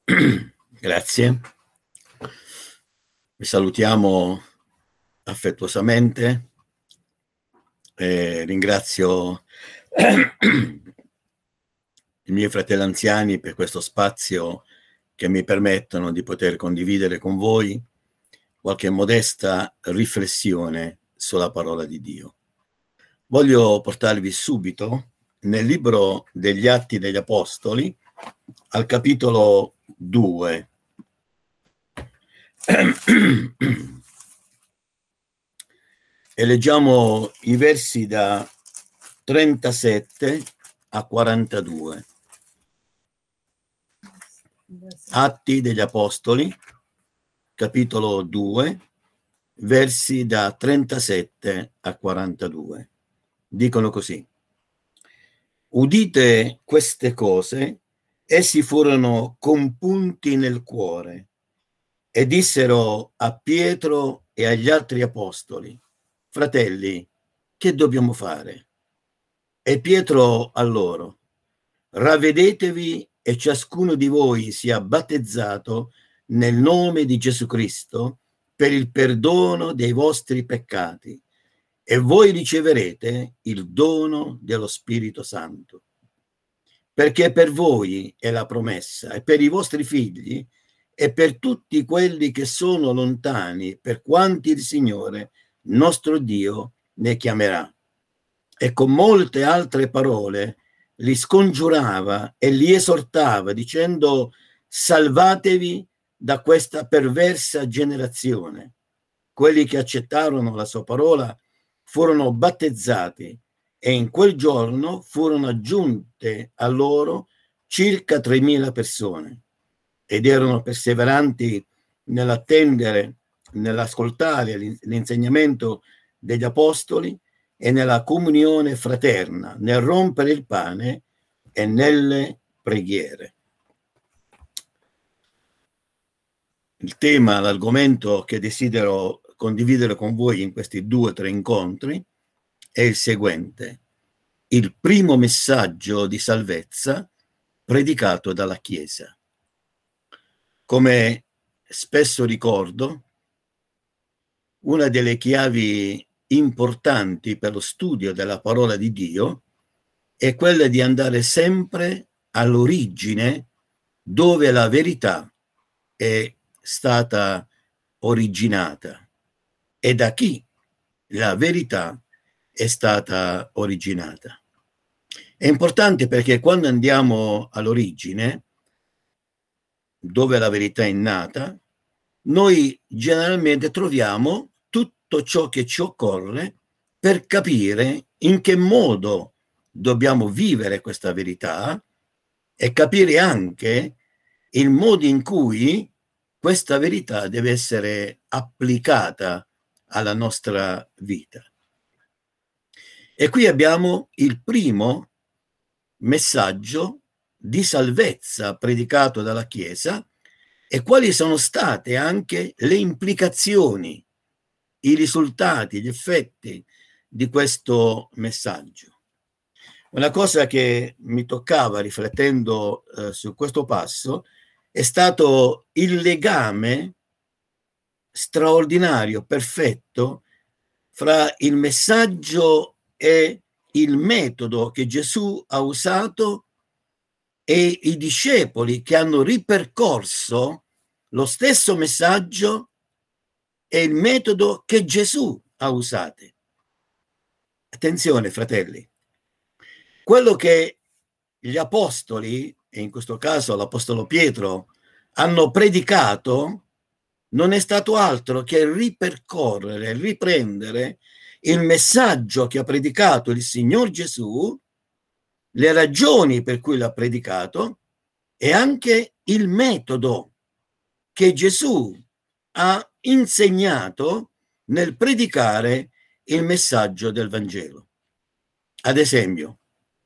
Grazie. Vi salutiamo affettuosamente. Ringrazio i miei fratelli anziani per questo spazio che mi permettono di poter condividere con voi qualche modesta riflessione sulla parola di Dio. Voglio portarvi subito nel libro degli Atti degli Apostoli, al capitolo 2. E leggiamo i versi da 37 a 42. Atti degli Apostoli, capitolo 2, versi da 37 a 42. Dicono così: udite queste cose, essi furono compunti nel cuore e dissero a Pietro e agli altri apostoli: fratelli, che dobbiamo fare? E Pietro a loro: ravvedetevi e ciascuno di voi sia battezzato nel nome di Gesù Cristo per il perdono dei vostri peccati, e voi riceverete il dono dello Spirito Santo. Perché per voi è la promessa, e per i vostri figli, e per tutti quelli che sono lontani, per quanti il Signore, nostro Dio, ne chiamerà. E con molte altre parole li scongiurava e li esortava, dicendo: salvatevi da questa perversa generazione. Quelli che accettarono la sua parola furono battezzati, e in quel giorno furono aggiunte a loro circa 3.000 persone, ed erano perseveranti nell'attendere, nell'ascoltare l'insegnamento degli apostoli e nella comunione fraterna, nel rompere il pane e nelle preghiere. Il tema, l'argomento che desidero condividere con voi in questi 2 o 3 incontri è il seguente: il primo messaggio di salvezza predicato dalla Chiesa. Come spesso ricordo, una delle chiavi importanti per lo studio della parola di Dio è quella di andare sempre all'origine, dove la verità è stata originata e da chi la verità è stata originata. È importante perché quando andiamo all'origine, dove la verità è nata, noi generalmente troviamo tutto ciò che ci occorre per capire in che modo dobbiamo vivere questa verità e capire anche il modo in cui questa verità deve essere applicata alla nostra vita. E qui abbiamo il primo messaggio di salvezza predicato dalla Chiesa e quali sono state anche le implicazioni, i risultati, gli effetti di questo messaggio. Una cosa che mi toccava riflettendo su questo passo è stato il legame straordinario, perfetto, fra il messaggio e il metodo che Gesù ha usato e i discepoli che hanno ripercorso lo stesso messaggio e il metodo che Gesù ha usato. Attenzione, fratelli, quello che gli apostoli, e in questo caso l'apostolo Pietro, hanno predicato non è stato altro che ripercorrere, riprendere il messaggio che ha predicato il Signor Gesù, le ragioni per cui l'ha predicato e anche il metodo che Gesù ha insegnato nel predicare il messaggio del Vangelo. Ad esempio,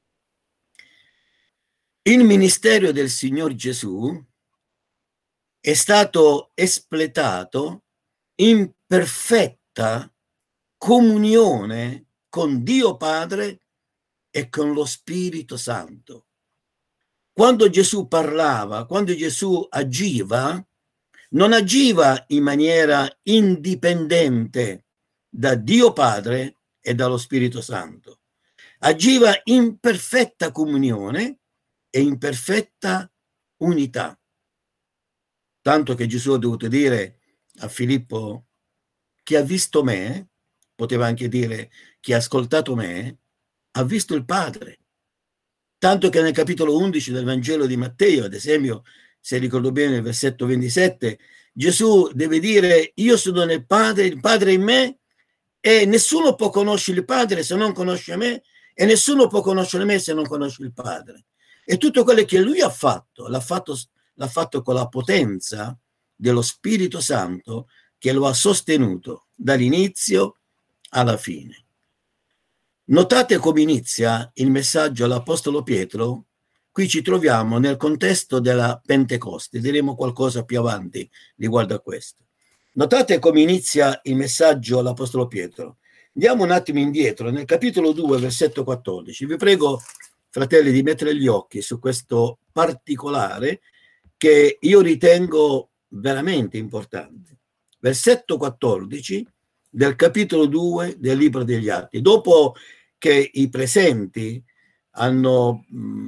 il ministero del Signor Gesù è stato espletato in perfetta comunione con Dio Padre e con lo Spirito Santo. quando Gesù parlava, quando Gesù agiva, non agiva in maniera indipendente da Dio Padre e dallo Spirito Santo. Agiva in perfetta comunione e in perfetta unità. Tanto che Gesù ha dovuto dire a Filippo: chi ha visto me, poteva anche dire chi ha ascoltato me, ha visto il Padre. Tanto che nel capitolo 11 del Vangelo di Matteo, ad esempio, se ricordo bene il versetto 27, Gesù deve dire: io sono nel Padre, il Padre in me, e nessuno può conoscere il Padre se non conosce me, e nessuno può conoscere me se non conosce il Padre. E tutto quello che lui ha fatto, l'ha fatto con la potenza dello Spirito Santo che lo ha sostenuto dall'inizio alla fine. Notate come inizia il messaggio all'Apostolo Pietro. Qui ci troviamo nel contesto della Pentecoste, diremo qualcosa più avanti riguardo a questo. Notate come inizia il messaggio all'Apostolo Pietro. Andiamo un attimo indietro, nel capitolo 2, versetto 14. Vi prego, fratelli, di mettere gli occhi su questo particolare che io ritengo veramente importante. Versetto 14 del capitolo 2 del Libro degli Atti. Dopo che i presenti hanno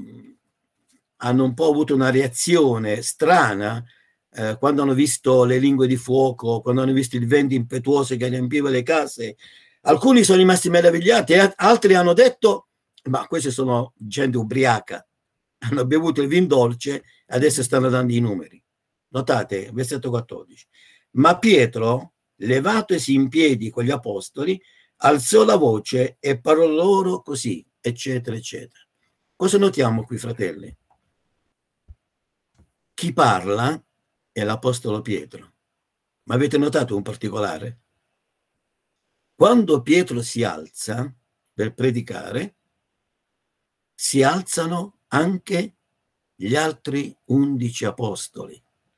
un po' avuto una reazione strana quando hanno visto le lingue di fuoco, quando hanno visto il vento impetuoso che riempiva le case, alcuni sono rimasti meravigliati e altri hanno detto: ma questi sono gente ubriaca, hanno bevuto il vin dolce, adesso stanno dando i numeri. Notate, versetto 14. Ma Pietro, levatosi in piedi con gli apostoli, alzò la voce e parlò loro così, eccetera, eccetera. Cosa notiamo qui, fratelli? Chi parla è l'Apostolo Pietro. Ma avete notato un particolare? Quando Pietro si alza per predicare, si alzano anche gli altri 11 apostoli.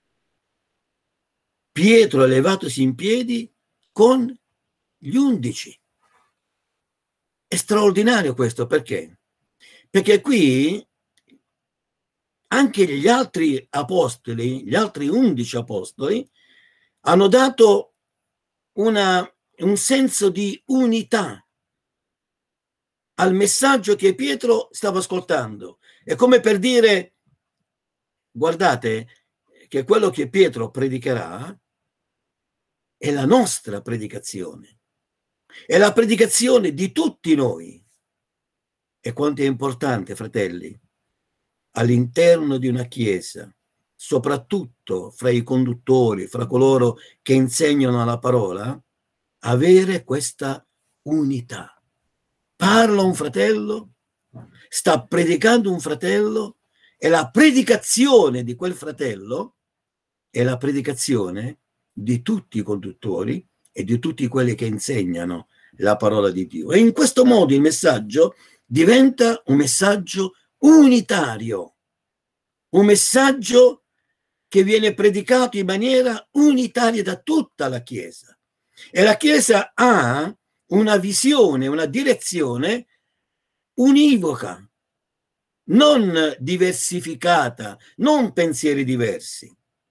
Pietro è levatosi in piedi con gli 11. È straordinario questo, perché? Perché qui anche gli altri apostoli, gli altri 11 apostoli, hanno dato un senso di unità al messaggio che Pietro stava ascoltando. È come per dire: guardate che quello che Pietro predicherà è la nostra predicazione, è la predicazione di tutti noi. E quanto è importante, fratelli, all'interno di una chiesa, soprattutto fra i conduttori, fra coloro che insegnano la parola, avere questa unità. Parla un fratello, sta predicando un fratello, e la predicazione di quel fratello è la predicazione di tutti i conduttori e di tutti quelli che insegnano la parola di Dio. E in questo modo il messaggio diventa un messaggio unitario, un messaggio che viene predicato in maniera unitaria da tutta la Chiesa. E la Chiesa ha una visione, una direzione univoca, non diversificata, non pensieri diversi.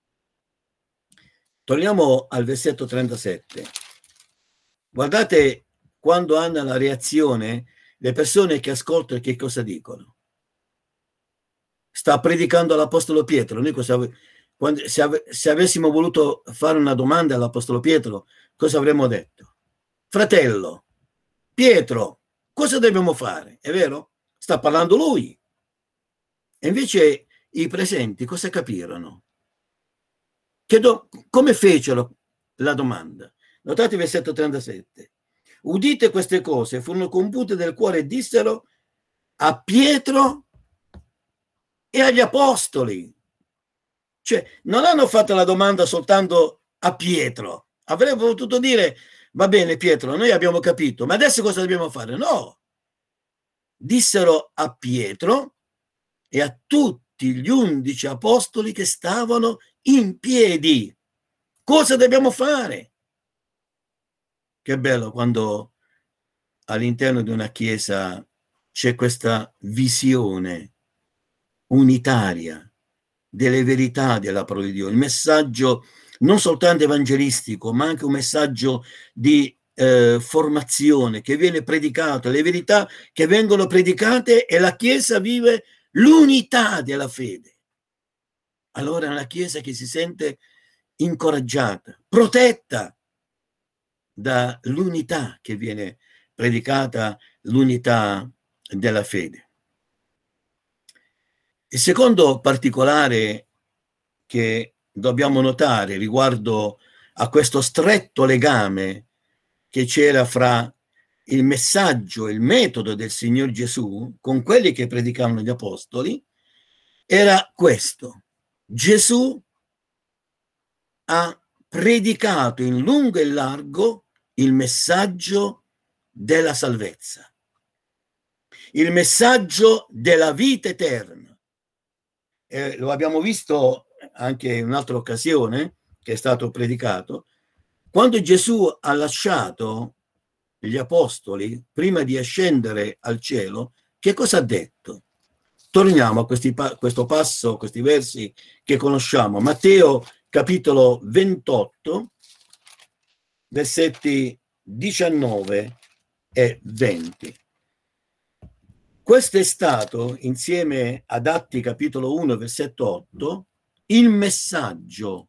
Torniamo al versetto 37. Guardate quando hanno la reazione le persone che ascoltano, che cosa dicono. Sta predicando l'Apostolo Pietro. Noi se avessimo voluto fare una domanda all'Apostolo Pietro, cosa avremmo detto? Fratello, Pietro, cosa dobbiamo fare? È vero? Sta parlando lui. E invece i presenti cosa capirono? Come fecero la domanda? Notate il versetto 37. Udite queste cose, furono compute del cuore e dissero a Pietro e agli apostoli. Cioè, non hanno fatto la domanda soltanto a Pietro. Avrebbero potuto dire: va bene Pietro, noi abbiamo capito, ma adesso cosa dobbiamo fare? No. Dissero a Pietro e a tutti gli 11 apostoli che stavano in piedi. Cosa dobbiamo fare? Che bello quando all'interno di una chiesa c'è questa visione unitaria delle verità della parola di Dio, il messaggio non soltanto evangelistico, ma anche un messaggio di formazione che viene predicato, le verità che vengono predicate, e la Chiesa vive l'unità della fede. Allora è una Chiesa che si sente incoraggiata, protetta dall'unità che viene predicata, l'unità della fede. Il secondo particolare che dobbiamo notare riguardo a questo stretto legame che c'era fra il messaggio, il metodo del Signor Gesù con quelli che predicavano gli apostoli, era questo: Gesù ha predicato in lungo e largo il messaggio della salvezza, il messaggio della vita eterna. Lo abbiamo visto anche in un'altra occasione che è stato predicato, quando Gesù ha lasciato gli apostoli prima di ascendere al cielo. Che cosa ha detto? Torniamo a questo passo, questi versi che conosciamo. Matteo capitolo 28, versetti 19 e 20. Questo è stato, insieme ad Atti capitolo 1, versetto 8, il messaggio,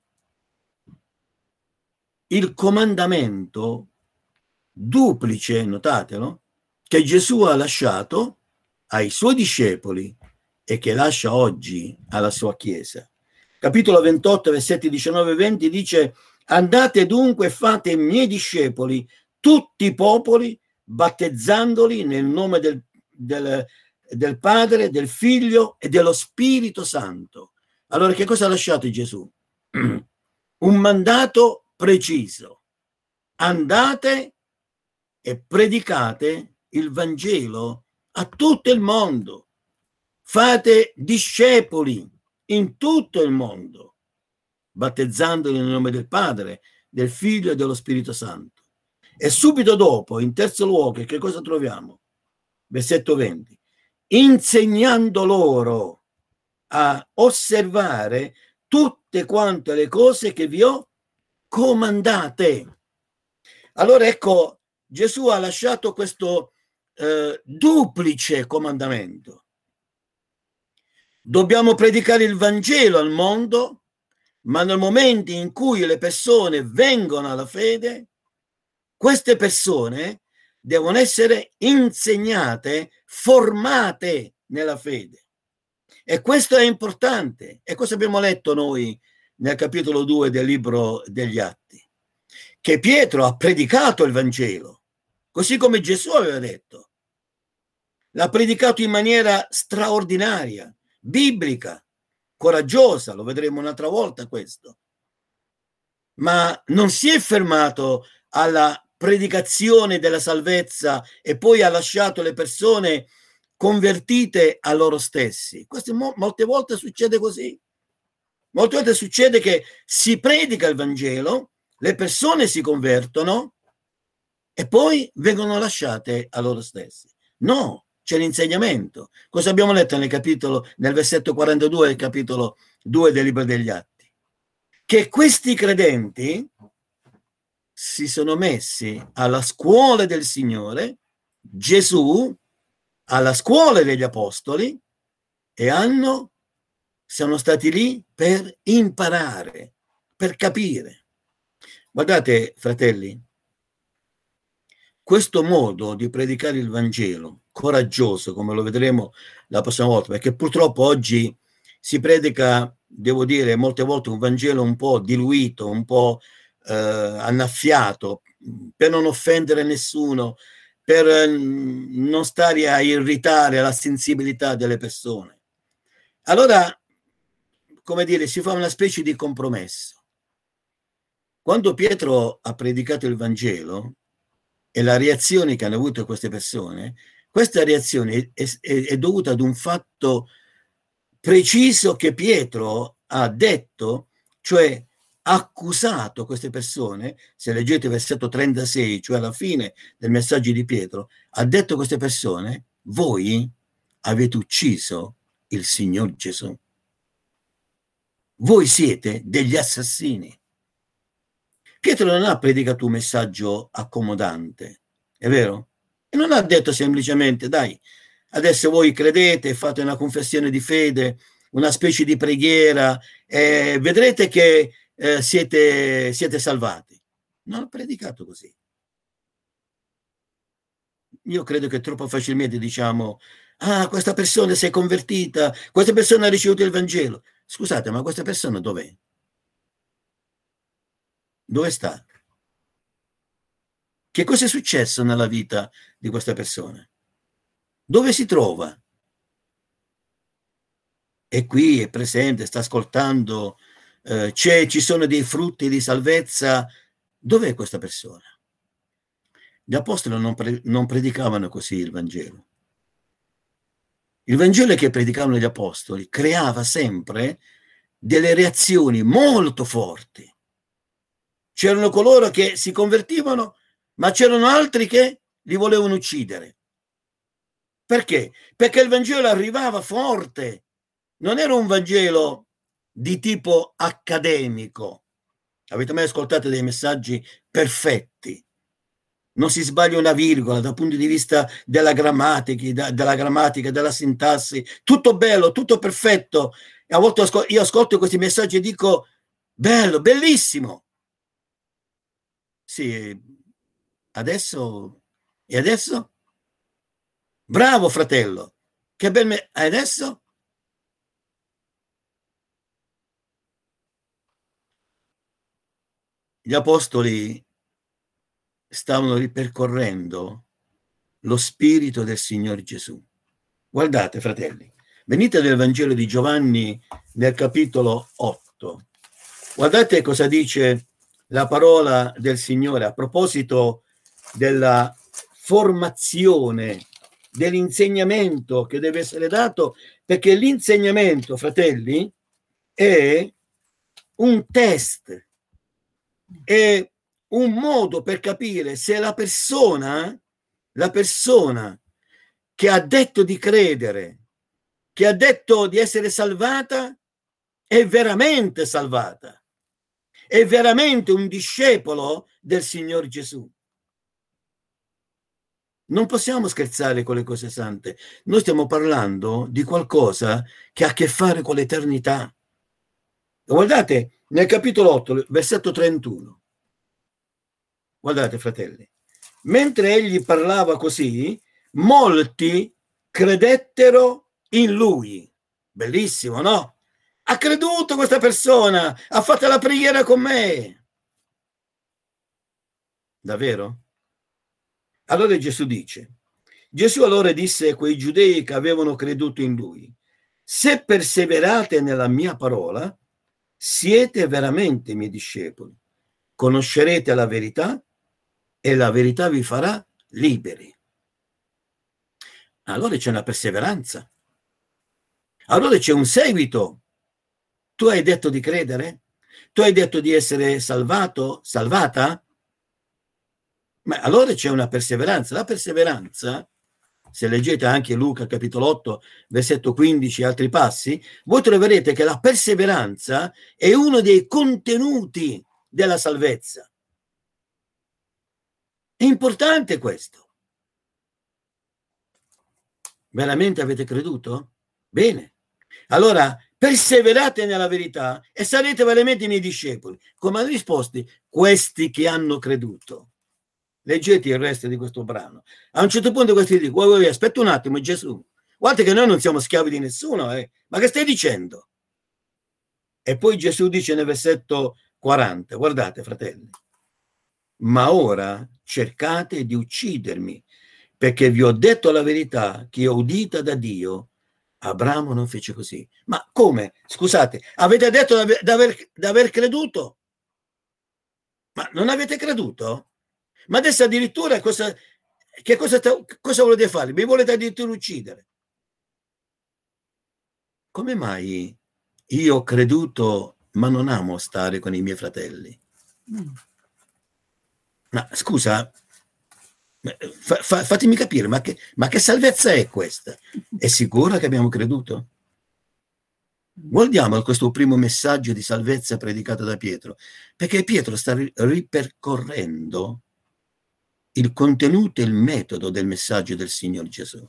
il comandamento duplice, notatelo, che Gesù ha lasciato ai suoi discepoli e che lascia oggi alla sua Chiesa. Capitolo 28, versetti 19 e 20 dice: andate dunque e fate miei discepoli tutti i popoli, battezzandoli nel nome del Padre, del Figlio e dello Spirito Santo. Allora che cosa ha lasciato Gesù? Un mandato preciso: andate e predicate il Vangelo a tutto il mondo, fate discepoli in tutto il mondo, battezzandoli nel nome del Padre, del Figlio e dello Spirito Santo. E subito dopo, in terzo luogo, che cosa troviamo? Versetto 20: insegnando loro a osservare tutte quante le cose che vi ho comandate. Allora ecco, Gesù ha lasciato questo duplice comandamento. Dobbiamo predicare il Vangelo al mondo, ma nel momento in cui le persone vengono alla fede, queste persone devono essere insegnate, formate nella fede. E questo è importante. E cosa abbiamo letto noi nel capitolo 2 del libro degli Atti? Che Pietro ha predicato il Vangelo, così come Gesù aveva detto. L'ha predicato in maniera straordinaria, biblica, coraggiosa, lo vedremo un'altra volta questo. Ma non si è fermato alla predicazione della salvezza e poi ha lasciato le persone convertite a loro stessi. Questo molte volte succede così. Molte volte succede che si predica il Vangelo, le persone si convertono e poi vengono lasciate a loro stessi. No, c'è l'insegnamento. Cosa abbiamo letto nel versetto 42 del capitolo 2 del libro degli Atti? Che questi credenti si sono messi alla scuola del Signore, Gesù, alla scuola degli apostoli, e sono stati lì per imparare, per capire. Guardate, fratelli, questo modo di predicare il Vangelo, coraggioso, come lo vedremo la prossima volta, perché purtroppo oggi si predica, devo dire, molte volte un Vangelo un po' diluito, un po' annaffiato, per non offendere nessuno, per non stare a irritare la sensibilità delle persone. Allora, come dire, si fa una specie di compromesso. Quando Pietro ha predicato il Vangelo e la reazione che hanno avuto queste persone, questa reazione è dovuta ad un fatto preciso che Pietro ha detto, cioè accusato queste persone. Se leggete il versetto 36, cioè alla fine del messaggio di Pietro, ha detto a queste persone: voi avete ucciso il Signor Gesù. Voi siete degli assassini. Pietro non ha predicato un messaggio accomodante, è vero? E non ha detto semplicemente, dai, adesso voi credete, fate una confessione di fede, una specie di preghiera, vedrete che siete salvati. Non ha predicato così. Io credo che troppo facilmente diciamo, questa persona si è convertita, questa persona ha ricevuto il Vangelo. Scusate, ma questa persona dov'è? Dove sta? Che cosa è successo nella vita di questa persona? Dove si trova? È qui, è presente, sta ascoltando, ci sono dei frutti di salvezza. Dov'è questa persona? Gli apostoli non predicavano così il Vangelo. Il Vangelo che predicavano gli apostoli creava sempre delle reazioni molto forti. C'erano coloro che si convertivano, ma c'erano altri che li volevano uccidere. Perché? Perché il Vangelo arrivava forte. Non era un Vangelo di tipo accademico. Avete mai ascoltato dei messaggi perfetti? Non si sbaglia una virgola dal punto di vista della grammatica, della sintassi. Tutto bello, tutto perfetto. E a volte io ascolto questi messaggi e dico, bello, bellissimo. Sì, adesso? E adesso? Bravo fratello, che bel adesso? Gli apostoli stavano ripercorrendo lo spirito del Signore Gesù. Guardate, fratelli, venite nel Vangelo di Giovanni nel capitolo 8. Guardate cosa dice la parola del Signore a proposito della formazione, dell'insegnamento che deve essere dato, perché l'insegnamento, fratelli, è un test, è un modo per capire se la persona che ha detto di credere, che ha detto di essere salvata, è veramente salvata, è veramente un discepolo del Signor Gesù. Non possiamo scherzare con le cose sante. Noi stiamo parlando di qualcosa che ha a che fare con l'eternità. Guardate, nel capitolo 8, versetto 31. Guardate, fratelli. Mentre egli parlava così, molti credettero in lui. Bellissimo, no? Ha creduto questa persona, ha fatto la preghiera con me. Davvero? Allora Gesù allora disse a quei giudei che avevano creduto in lui, se perseverate nella mia parola, siete veramente miei discepoli, conoscerete la verità e la verità vi farà liberi. Allora c'è una perseveranza, allora c'è un seguito. Tu hai detto di credere? Tu hai detto di essere salvato, salvata? Ma allora c'è una perseveranza. La perseveranza, se leggete anche Luca capitolo 8, versetto 15 e altri passi, voi troverete che la perseveranza è uno dei contenuti della salvezza. È importante questo. Veramente avete creduto? Bene. Allora, perseverate nella verità e sarete veramente i miei discepoli. Come hanno risposto questi che hanno creduto? Leggete il resto di questo brano. A un certo punto questi dicono, aspetta un attimo, Gesù, guarda che noi non siamo schiavi di nessuno, ma che stai dicendo? E poi Gesù dice nel versetto 40, guardate fratelli, ma ora cercate di uccidermi, perché vi ho detto la verità che ho udita da Dio. Abramo non fece così. Ma come? Scusate, avete detto d'aver creduto? Ma non avete creduto? Ma adesso addirittura cosa volete fare? Mi volete addirittura uccidere? Come mai io ho creduto ma non amo stare con i miei fratelli? Ma scusa, fatemi capire, ma che salvezza è questa? È sicura che abbiamo creduto? Guardiamo questo primo messaggio di salvezza predicato da Pietro, perché Pietro sta ripercorrendo il contenuto e il metodo del messaggio del Signore Gesù.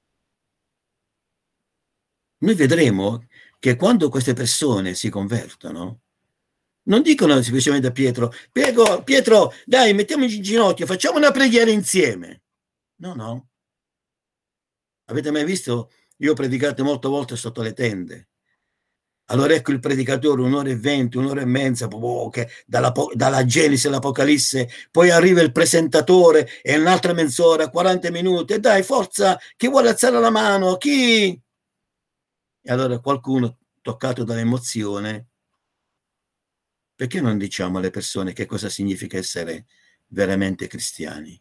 Noi vedremo che quando queste persone si convertono, non dicono semplicemente a Pietro, Pietro, dai, mettiamoci in ginocchio, facciamo una preghiera insieme. No, no. Avete mai visto? Io ho predicato molte volte sotto le tende. Allora ecco il predicatore, 1 ora e 20, 1 ora e mezza, che dalla Genesi all'Apocalisse, poi arriva il presentatore e un'altra mezz'ora, 40 minuti, e dai, forza, chi vuole alzare la mano, chi? E allora qualcuno, toccato dall'emozione, perché non diciamo alle persone che cosa significa essere veramente cristiani?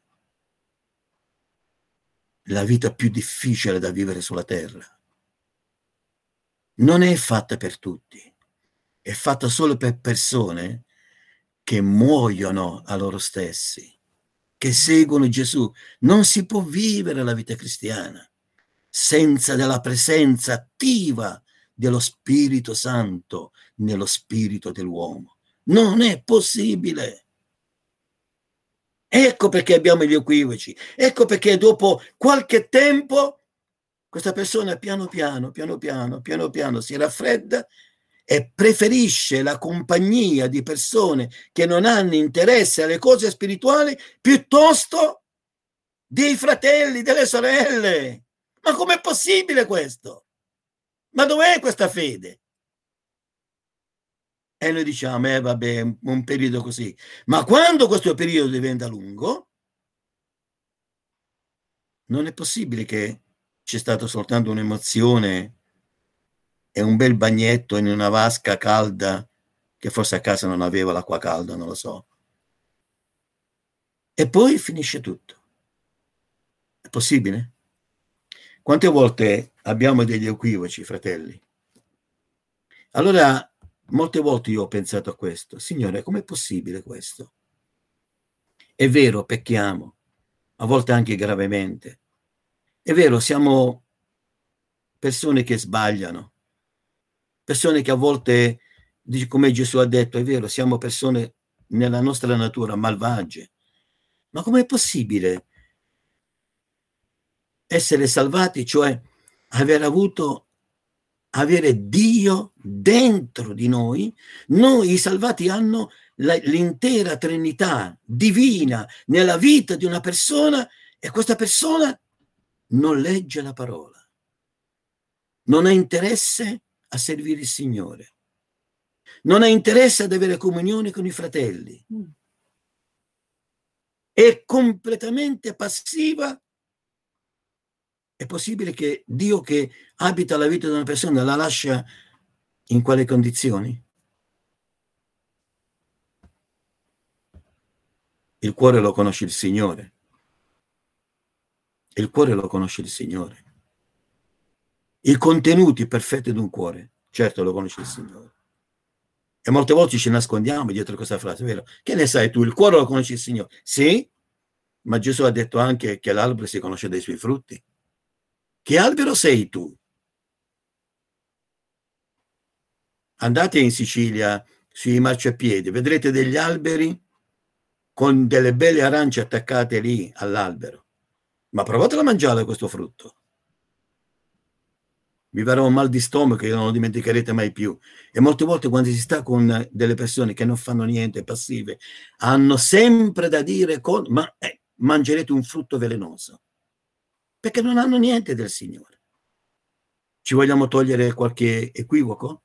La vita più difficile da vivere sulla terra. Non è fatta per tutti, è fatta solo per persone che muoiono a loro stessi, che seguono Gesù. Non si può vivere la vita cristiana senza della presenza attiva dello Spirito Santo nello spirito dell'uomo. Non è possibile. Ecco perché abbiamo gli equivoci, ecco perché dopo qualche tempo questa persona piano piano si raffredda e preferisce la compagnia di persone che non hanno interesse alle cose spirituali piuttosto dei fratelli, delle sorelle. Ma com'è possibile questo? Ma dov'è questa fede? E noi diciamo, vabbè, un periodo così. Ma quando questo periodo diventa lungo, non è possibile che c'è stata soltanto un'emozione e un bel bagnetto in una vasca calda, che forse a casa non aveva l'acqua calda, non lo so. E poi finisce tutto. È possibile? Quante volte abbiamo degli equivoci, fratelli? Allora, molte volte io ho pensato a questo. Signore, com'è possibile questo? È vero, pecchiamo, a volte anche gravemente. È vero, siamo persone che sbagliano, persone che a volte, come Gesù ha detto, è vero, siamo persone nella nostra natura malvagie. Ma com'è possibile essere salvati, cioè avere Dio dentro di noi? Noi i salvati hanno l'intera Trinità divina nella vita di una persona e questa persona non legge la parola, non ha interesse a servire il Signore, non ha interesse ad avere comunione con i fratelli, è completamente passiva. È possibile che Dio che abita la vita di una persona la lascia in quale condizioni? Il cuore lo conosce il Signore. Il cuore lo conosce il Signore. I contenuti perfetti di un cuore, certo lo conosce il Signore. E molte volte ci nascondiamo dietro questa frase, vero? Che ne sai tu? Il cuore lo conosce il Signore. Sì, ma Gesù ha detto anche che l'albero si conosce dai suoi frutti. Che albero sei tu? Andate in Sicilia sui marciapiedi, vedrete degli alberi con delle belle arance attaccate lì all'albero. Ma provate a mangiare questo frutto. Vi verrà un mal di stomaco che non lo dimenticherete mai più. E molte volte quando si sta con delle persone che non fanno niente, passive, hanno sempre da dire ma mangerete un frutto velenoso. Perché non hanno niente del Signore. Ci vogliamo togliere qualche equivoco?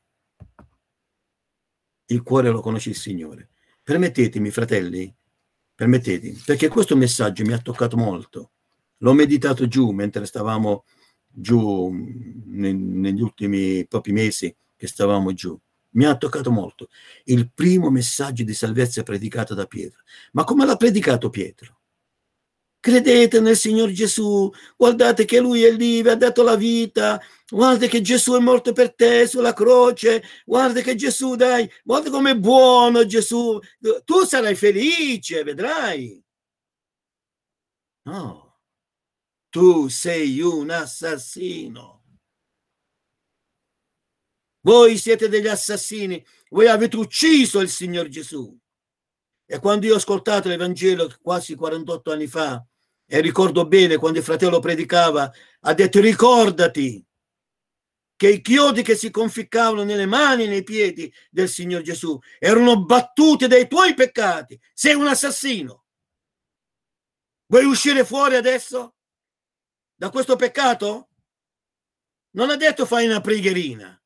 Il cuore lo conosce il Signore. Permettetemi, fratelli, permettetemi, perché questo messaggio mi ha toccato molto. L'ho meditato giù mentre stavamo giù negli ultimi pochi mesi che stavamo giù. Mi ha toccato molto. Il primo messaggio di salvezza predicato da Pietro. Ma come l'ha predicato Pietro? Credete nel Signore Gesù, guardate che Lui è lì, vi ha dato la vita, guardate che Gesù è morto per te sulla croce, guarda che Gesù, dai, guarda com'è buono Gesù, tu sarai felice, vedrai. No, tu sei un assassino. Voi siete degli assassini, voi avete ucciso il Signor Gesù. E quando io ho ascoltato l'Evangelo quasi 48 anni fa, e ricordo bene quando il fratello predicava, ha detto: ricordati che i chiodi che si conficcavano nelle mani e nei piedi del Signor Gesù erano battuti dai tuoi peccati. Sei un assassino. Vuoi uscire fuori adesso da questo peccato? Non ha detto fai una preghierina.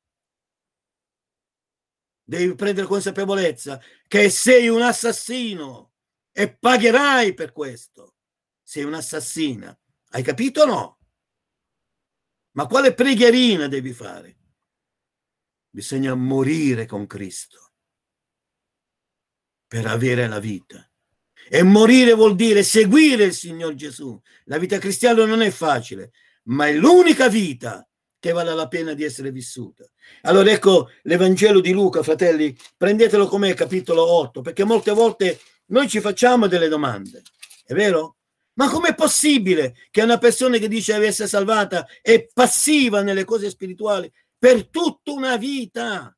Devi prendere consapevolezza che sei un assassino e pagherai per questo. Sei un'assassina. Hai capito o no? Ma quale preghierina devi fare? Bisogna morire con Cristo per avere la vita. E morire vuol dire seguire il Signor Gesù. La vita cristiana non è facile, ma è l'unica vita che vale la pena di essere vissuta. Allora ecco l'Evangelo di Luca, fratelli, prendetelo com'è, capitolo 8, perché molte volte noi ci facciamo delle domande, è vero? Ma com'è possibile che una persona che dice di essere salvata è passiva nelle cose spirituali per tutta una vita?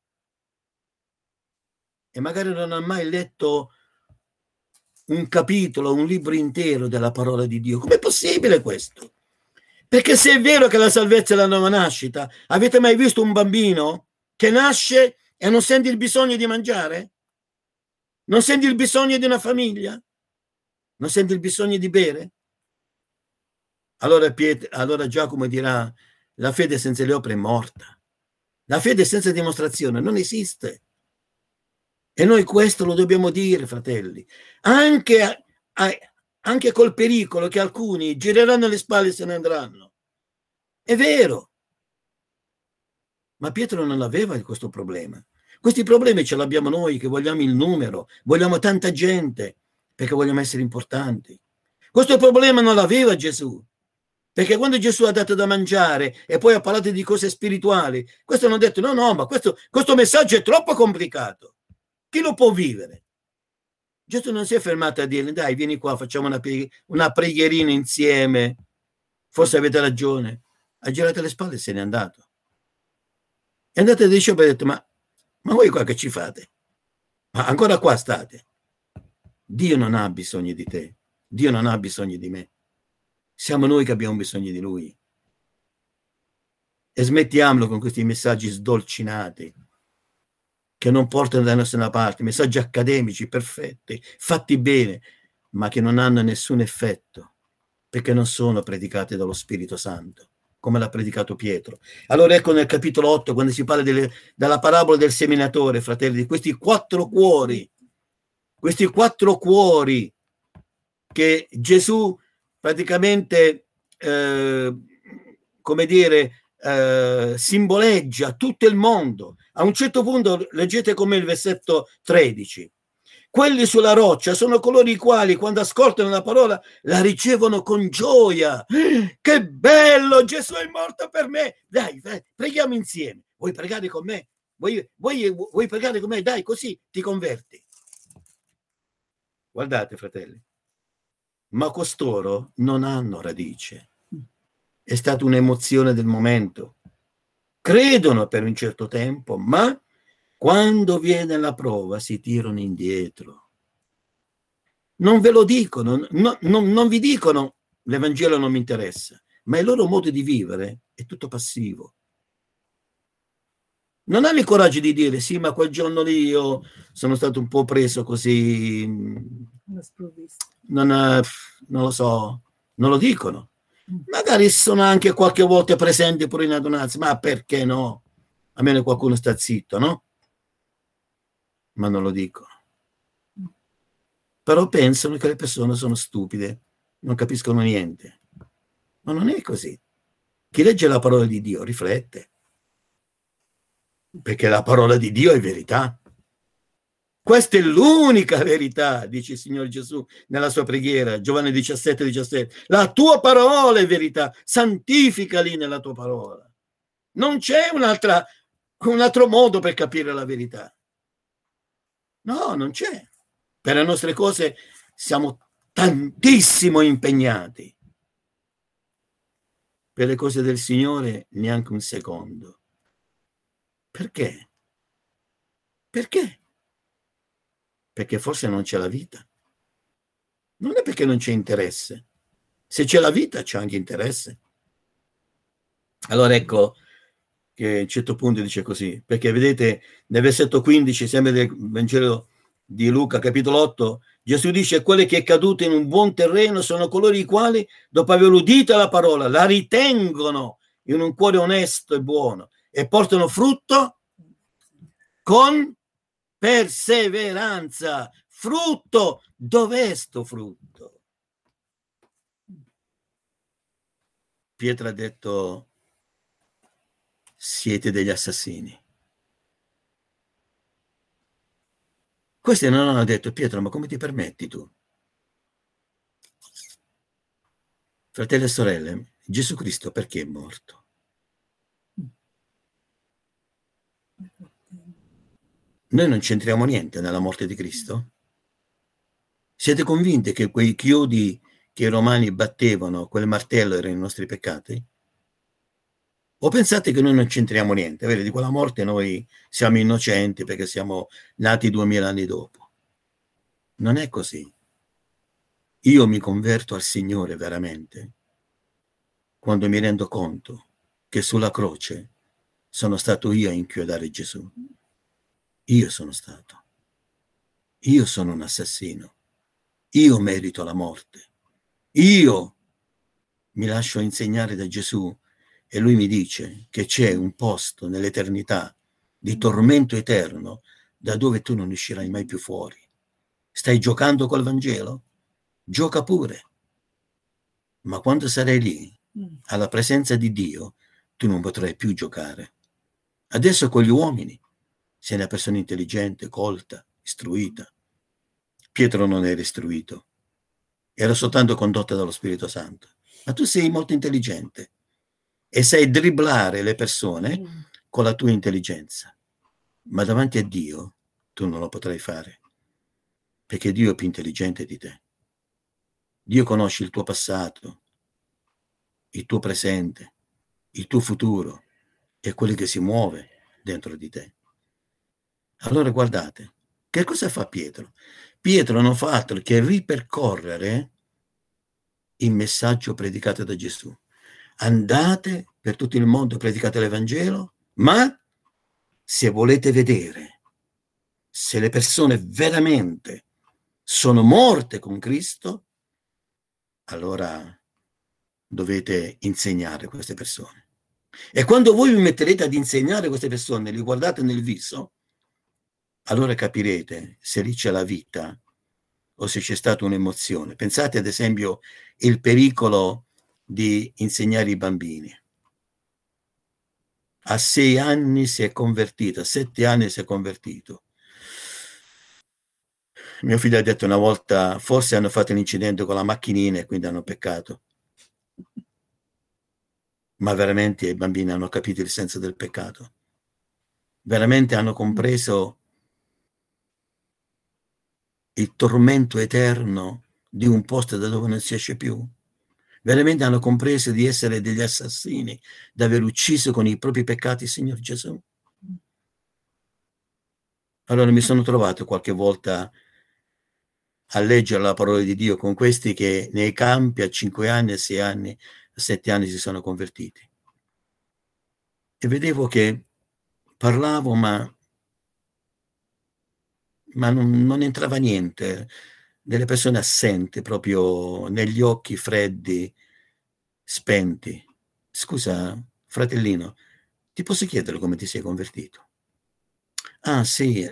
E magari non ha mai letto un capitolo, un libro intero della parola di Dio. Com'è possibile questo? Perché se è vero che la salvezza è la nuova nascita, avete mai visto un bambino che nasce e non sente il bisogno di mangiare? Non sente il bisogno di una famiglia? Non sente il bisogno di bere? Allora Giacomo dirà: la fede senza le opere è morta. La fede senza dimostrazione non esiste. E noi questo lo dobbiamo dire, fratelli, anche col pericolo che alcuni gireranno le spalle e se ne andranno. È vero. Ma Pietro non aveva questo problema. Questi problemi ce l'abbiamo noi che vogliamo il numero, vogliamo tanta gente perché vogliamo essere importanti. Questo problema non l'aveva Gesù, perché quando Gesù ha dato da mangiare e poi ha parlato di cose spirituali, questo hanno detto no, ma questo messaggio è troppo complicato. Chi lo può vivere? Gesù non si è fermato a dire: dai, vieni qua, facciamo una preghierina insieme, forse avete ragione. Ha girato le spalle e se n'è andato. E andate dai discepoli e ha detto: ma voi qua che ci fate? Ma ancora qua state? Dio non ha bisogno di te, Dio non ha bisogno di me, siamo noi che abbiamo bisogno di Lui. E smettiamolo con questi messaggi sdolcinati che non portano da nessuna parte, messaggi accademici perfetti, fatti bene, ma che non hanno nessun effetto perché non sono predicati dallo Spirito Santo, come l'ha predicato Pietro. Allora ecco nel capitolo 8, quando si parla della parabola del seminatore, fratelli, di questi quattro cuori che Gesù praticamente, come dire, simboleggia tutto il mondo. A un certo punto leggete come il versetto 13. Quelli sulla roccia sono coloro i quali, quando ascoltano la parola, la ricevono con gioia. Che bello, Gesù è morto per me. Dai, preghiamo insieme. Vuoi pregare con me? Vuoi pregare con me? Dai, così ti converti. Guardate, fratelli, ma costoro non hanno radice. È stata un'emozione del momento. Credono per un certo tempo, ma quando viene la prova si tirano indietro. Non ve lo dicono, non vi dicono l'Evangelo non mi interessa, ma il loro modo di vivere è tutto passivo. Non hanno il coraggio di dire sì, ma quel giorno lì io sono stato un po' preso così, non lo so, non lo dicono. Magari sono anche qualche volta presenti pure in adunanza, ma perché no? A meno che qualcuno sta zitto, no? Ma non lo dicono. Però pensano che le persone sono stupide, non capiscono niente. Ma non è così. Chi legge la parola di Dio riflette, perché la parola di Dio è verità. Questa è l'unica verità, dice il Signore Gesù nella sua preghiera, Giovanni 17:17. La tua parola è verità, santificali nella tua parola. Non c'è un altro modo per capire la verità. No, non c'è. Per le nostre cose siamo tantissimo impegnati. Per le cose del Signore neanche un secondo. Perché? Perché? Perché forse non c'è la vita. Non è perché non c'è interesse. Se c'è la vita, c'è anche interesse. Allora ecco che a un certo punto dice così, perché vedete nel versetto 15, sempre del Vangelo di Luca, capitolo 8, Gesù dice: quelli che è caduto in un buon terreno sono coloro i quali, dopo aver udito la parola, la ritengono in un cuore onesto e buono e portano frutto con perseveranza. Frutto, dov'è sto frutto? Pietro ha detto: siete degli assassini. Questi non hanno detto: Pietro, ma come ti permetti tu? Fratelli e sorelle, Gesù Cristo perché è morto? Noi non c'entriamo niente nella morte di Cristo? Siete convinti che quei chiodi che i romani battevano, quel martello, erano i nostri peccati? O pensate che noi non c'entriamo niente? Vedi, di quella morte noi siamo innocenti perché siamo nati 2000 anni dopo. Non è così. Io mi converto al Signore veramente quando mi rendo conto che sulla croce sono stato io a inchiodare Gesù. Io sono stato. Io sono un assassino. Io merito la morte. Io mi lascio insegnare da Gesù e lui mi dice che c'è un posto nell'eternità di tormento eterno da dove tu non uscirai mai più fuori. Stai giocando col Vangelo? Gioca pure. Ma quando sarai lì, alla presenza di Dio, tu non potrai più giocare. Adesso con gli uomini sei una persona intelligente, colta, istruita. Pietro non era istruito, era soltanto condotta dallo Spirito Santo. Ma tu sei molto intelligente e sai dribblare le persone con la tua intelligenza. Ma davanti a Dio tu non lo potrai fare, perché Dio è più intelligente di te. Dio conosce il tuo passato, il tuo presente, il tuo futuro e quello che si muove dentro di te. Allora guardate, che cosa fa Pietro? Pietro non fa altro che ripercorrere il messaggio predicato da Gesù. Andate per tutto il mondo, predicate l'Evangelo, ma se volete vedere se le persone veramente sono morte con Cristo, allora dovete insegnare queste persone. E quando voi vi metterete ad insegnare queste persone, li guardate nel viso, allora capirete se lì c'è la vita o se c'è stata un'emozione. Pensate ad esempio il pericolo di insegnare i bambini. A 6 anni si è convertito, a 7 anni si è convertito. Mio figlio ha detto una volta, forse hanno fatto un incidente con la macchinina e quindi hanno peccato. Ma veramente i bambini hanno capito il senso del peccato. Veramente hanno compreso il tormento eterno di un posto da dove non si esce più. Veramente hanno compreso di essere degli assassini, di aver ucciso con i propri peccati il Signor Gesù. Allora mi sono trovato qualche volta a leggere la parola di Dio con questi che nei campi a 5 anni, a 6 anni, a 7 anni si sono convertiti. E vedevo che parlavo, ma non entrava niente, delle persone assenti, proprio negli occhi freddi, spenti. Scusa, fratellino, ti posso chiedere come ti sei convertito? Ah sì,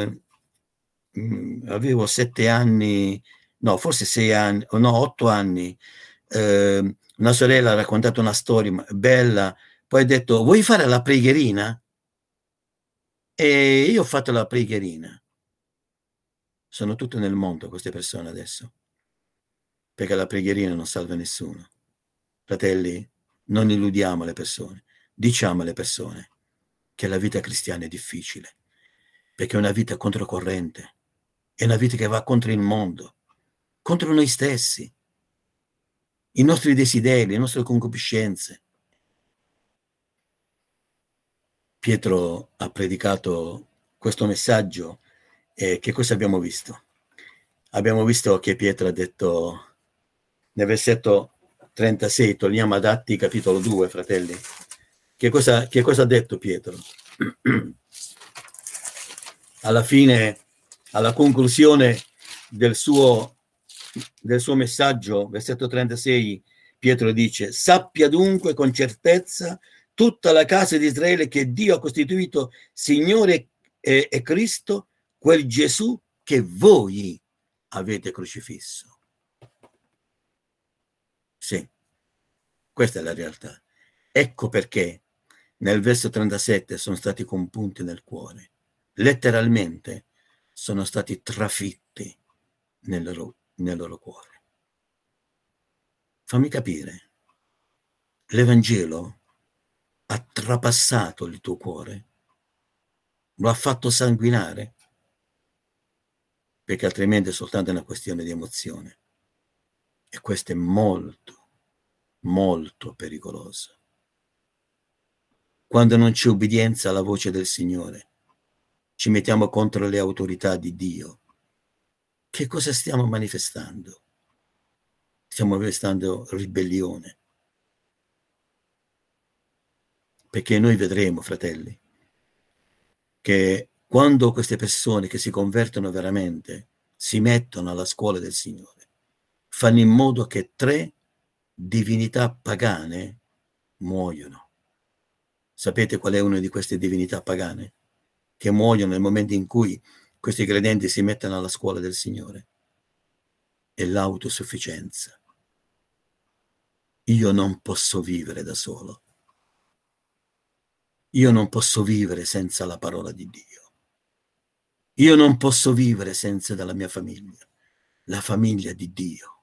avevo 7 anni, no, forse 6 anni, no, 8 anni. Una sorella ha raccontato una storia bella, poi ha detto: vuoi fare la preghierina? E io ho fatto la preghierina. Sono tutte nel mondo queste persone adesso, perché la preghierina non salva nessuno. Fratelli, non illudiamo le persone, diciamo alle persone che la vita cristiana è difficile, perché è una vita controcorrente, è una vita che va contro il mondo, contro noi stessi, i nostri desideri, le nostre concupiscenze. Pietro ha predicato questo messaggio e che cosa abbiamo visto? Abbiamo visto che Pietro ha detto nel versetto 36, torniamo ad Atti capitolo 2, fratelli. Che cosa ha detto Pietro? Alla fine, alla conclusione del suo messaggio, versetto 36, Pietro dice: sappia dunque con certezza tutta la casa di Israele che Dio ha costituito Signore e Cristo, quel Gesù che voi avete crocifisso. Sì, questa è la realtà. Ecco perché nel verso 37 sono stati compunti nel cuore. Letteralmente sono stati trafitti nel loro cuore. Fammi capire, l'Evangelo ha trapassato il tuo cuore, lo ha fatto sanguinare, perché altrimenti è soltanto una questione di emozione. E questo è molto, molto pericoloso. Quando non c'è obbedienza alla voce del Signore, ci mettiamo contro le autorità di Dio. Che cosa stiamo manifestando? Stiamo manifestando ribellione. Perché noi vedremo, fratelli, che quando queste persone che si convertono veramente si mettono alla scuola del Signore, fanno in modo che 3 divinità pagane muoiono. Sapete qual è una di queste divinità pagane? Che muoiono nel momento in cui questi credenti si mettono alla scuola del Signore. È l'autosufficienza. Io non posso vivere da solo. Io non posso vivere senza la parola di Dio. Io non posso vivere senza dalla mia famiglia, la famiglia di Dio.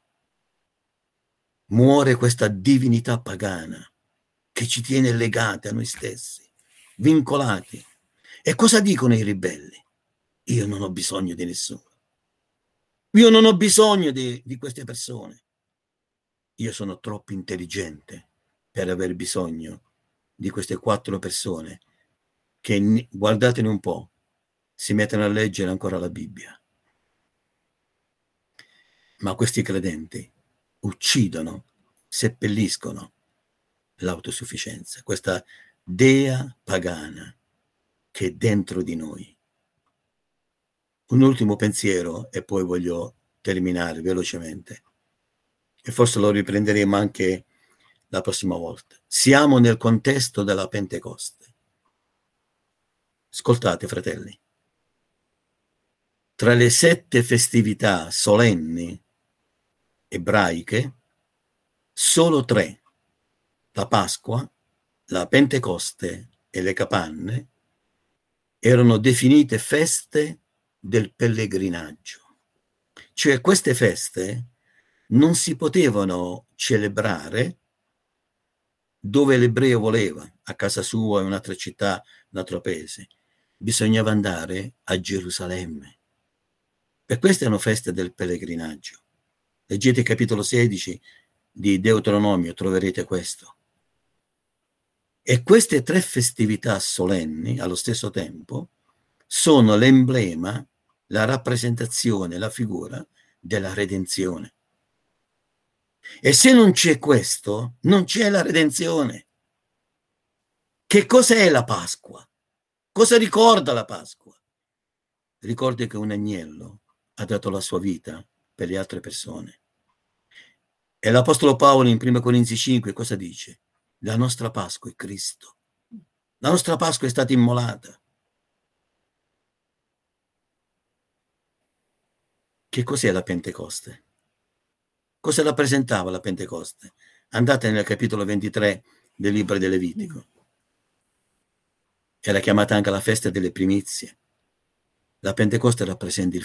Muore questa divinità pagana che ci tiene legati a noi stessi, vincolati. E cosa dicono i ribelli? Io non ho bisogno di nessuno. Io non ho bisogno di queste persone. Io sono troppo intelligente per aver bisogno di queste 4 persone che, guardatene un po', si mettono a leggere ancora la Bibbia. Ma questi credenti uccidono, seppelliscono l'autosufficienza, questa dea pagana che è dentro di noi. Un ultimo pensiero e poi voglio terminare velocemente. E forse lo riprenderemo anche la prossima volta. Siamo nel contesto della Pentecoste. Ascoltate, fratelli. Tra le 7 festività solenni ebraiche, solo 3, la Pasqua, la Pentecoste e le Capanne, erano definite feste del pellegrinaggio. Cioè queste feste non si potevano celebrare dove l'ebreo voleva, a casa sua, in un'altra città, un altro paese. Bisognava andare a Gerusalemme. Per queste erano feste del pellegrinaggio. Leggete il capitolo 16 di Deuteronomio, troverete questo. E queste 3 festività solenni, allo stesso tempo, sono l'emblema, la rappresentazione, la figura della redenzione. E se non c'è questo, non c'è la redenzione. Che cos'è la Pasqua? Cosa ricorda la Pasqua? Ricorda che un agnello ha dato la sua vita per le altre persone. E l'Apostolo Paolo in 1 Corinzi 5 cosa dice? La nostra Pasqua è Cristo. La nostra Pasqua è stata immolata. Che cos'è la Pentecoste? Cosa rappresentava la Pentecoste? Andate nel capitolo 23 del libro del Levitico. Era chiamata anche la festa delle primizie. La Pentecoste rappresenta il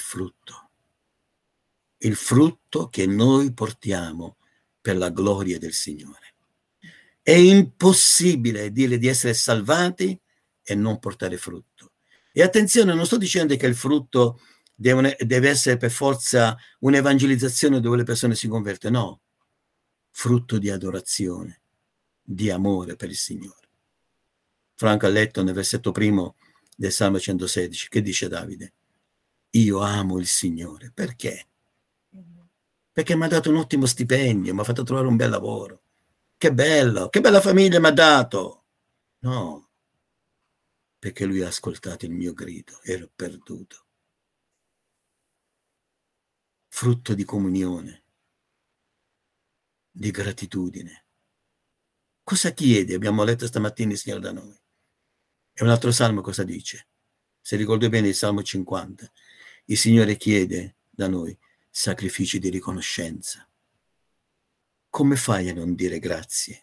frutto che noi portiamo per la gloria del Signore. È impossibile dire di essere salvati e non portare frutto. E attenzione, non sto dicendo che il frutto deve essere per forza un'evangelizzazione dove le persone si convertono, no. Frutto di adorazione, di amore per il Signore. Franco ha letto nel versetto primo del Salmo 116, che dice Davide? Io amo il Signore. Perché? Perché mi ha dato un ottimo stipendio, mi ha fatto trovare un bel lavoro. Che bello, che bella famiglia mi ha dato. No, perché lui ha ascoltato il mio grido, ero perduto. Frutto di comunione, di gratitudine. Cosa chiede? Abbiamo letto stamattina il Signore da noi. E un altro salmo cosa dice? Se ricordo bene il Salmo 50. Il Signore chiede da noi sacrifici di riconoscenza. Come fai a non dire grazie?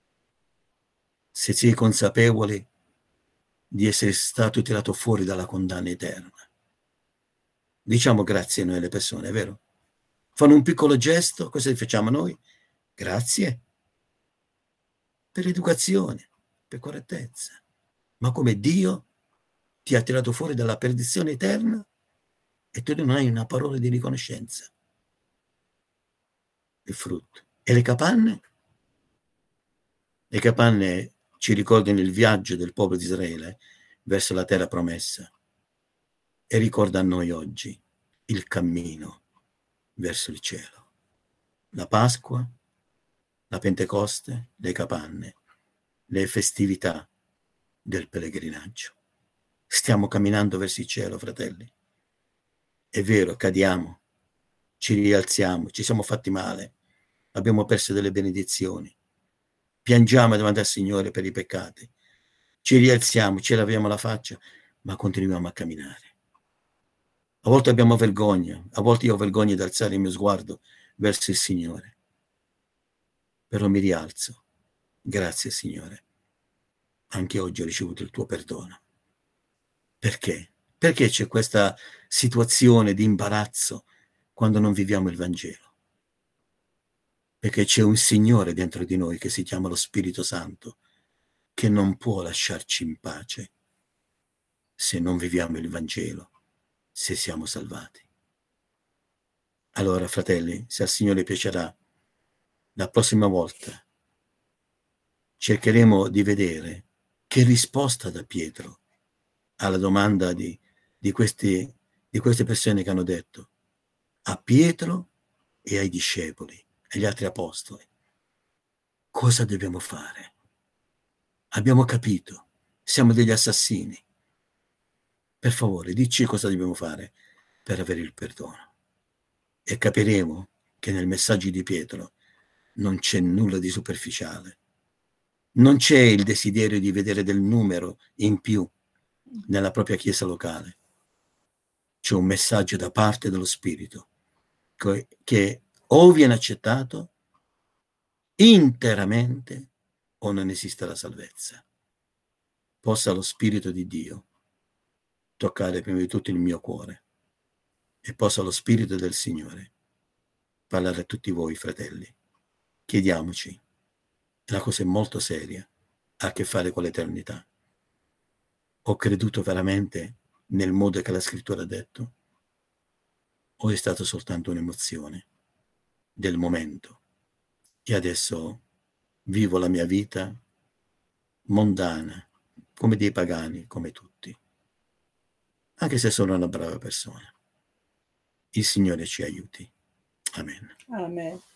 Se sei consapevole di essere stato tirato fuori dalla condanna eterna. Diciamo grazie noi alle persone, è vero? Fanno un piccolo gesto, cosa facciamo noi? Grazie. Per educazione, per correttezza. Ma come Dio ti ha tirato fuori dalla perdizione eterna e tu non hai una parola di riconoscenza. Il frutto. E le capanne? Le capanne ci ricordano il viaggio del popolo di Israele verso la terra promessa e ricorda a noi oggi il cammino verso il cielo. La Pasqua, la Pentecoste, le capanne, le festività del pellegrinaggio. Stiamo camminando verso il cielo, fratelli. È vero, cadiamo, ci rialziamo, ci siamo fatti male, abbiamo perso delle benedizioni, piangiamo davanti al Signore per i peccati, ci rialziamo, ci laviamo la faccia, ma continuiamo a camminare. A volte abbiamo vergogna, a volte io ho vergogna di alzare il mio sguardo verso il Signore, però mi rialzo. Grazie Signore, anche oggi ho ricevuto il tuo perdono. Perché? Perché c'è questa situazione di imbarazzo quando non viviamo il Vangelo? Perché c'è un Signore dentro di noi che si chiama lo Spirito Santo, che non può lasciarci in pace se non viviamo il Vangelo, se siamo salvati. Allora, fratelli, se al Signore piacerà, la prossima volta cercheremo di vedere che risposta da Pietro alla domanda di queste persone che hanno detto a Pietro e ai discepoli, agli altri apostoli, cosa dobbiamo fare? Abbiamo capito, siamo degli assassini. Per favore, dici cosa dobbiamo fare per avere il perdono. E capiremo che nel messaggio di Pietro non c'è nulla di superficiale. Non c'è il desiderio di vedere del numero in più nella propria chiesa locale. C'è un messaggio da parte dello Spirito che o viene accettato interamente o non esiste la salvezza. Possa lo Spirito di Dio toccare prima di tutto il mio cuore e possa lo Spirito del Signore parlare a tutti voi, fratelli. Chiediamoci, la cosa è molto seria, ha a che fare con l'eternità. Ho creduto veramente nel modo che la Scrittura ha detto? O è stata soltanto un'emozione del momento? E adesso vivo la mia vita mondana, come dei pagani, come tutti, anche se sono una brava persona. Il Signore ci aiuti. Amen. Amen.